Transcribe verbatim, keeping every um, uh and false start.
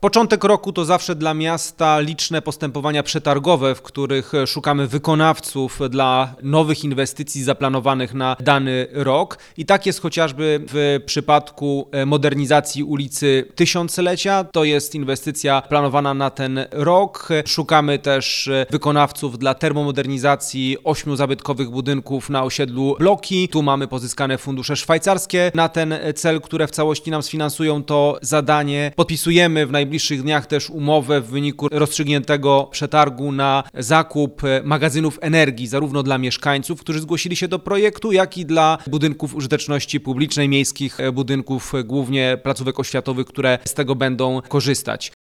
Początek roku to zawsze dla miasta liczne postępowania przetargowe, w których szukamy wykonawców dla nowych inwestycji zaplanowanych na dany rok. I tak jest chociażby w przypadku modernizacji ulicy Tysiąclecia. To jest inwestycja planowana na ten rok. Szukamy też wykonawców dla termomodernizacji ośmiu zabytkowych budynków na osiedlu Bloki. Tu mamy pozyskane fundusze szwajcarskie na ten cel, które w całości nam sfinansują to zadanie. Podpisujemy w najbliższych W najbliższych dniach też umowę w wyniku rozstrzygniętego przetargu na zakup magazynów energii, zarówno dla mieszkańców, którzy zgłosili się do projektu, jak i dla budynków użyteczności publicznej, miejskich budynków, głównie placówek oświatowych, które z tego będą korzystać.